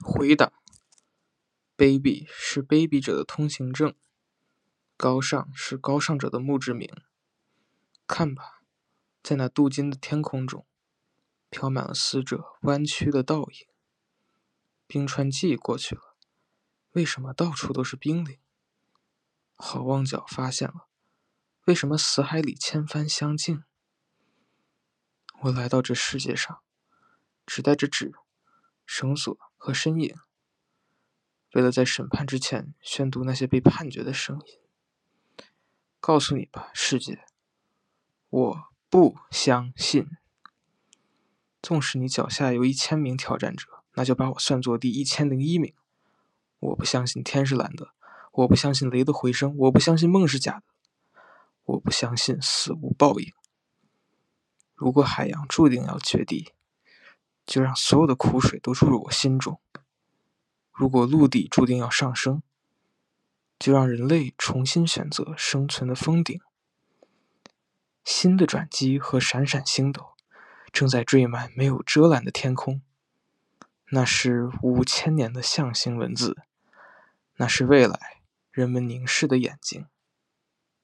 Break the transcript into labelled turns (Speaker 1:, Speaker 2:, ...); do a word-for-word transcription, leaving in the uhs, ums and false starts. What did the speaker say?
Speaker 1: 回答：卑鄙是卑鄙者的通行证，高尚是高尚者的墓志铭。看吧，在那镀金的天空中，飘满了死者弯曲的倒影。冰川季过去了，为什么到处都是冰凌？好望角发现了，为什么死海里千帆相竞？我来到这世界上，只带着纸、绳索和身影，为了在审判之前宣读那些被判决的声音。告诉你吧，世界，我不相信。纵使你脚下有一千名挑战者，那就把我算作第一千零一名。我不相信天是蓝的，我不相信雷的回声，我不相信梦是假的，我不相信死无报应。如果海洋注定要决堤，就让所有的苦水都注入我心中；如果陆地注定要上升，就让人类重新选择生存的峰顶。新的转机和闪闪星斗正在缀满没有遮拦的天空，那是五千年的象形文字，那是未来人们凝视的眼睛。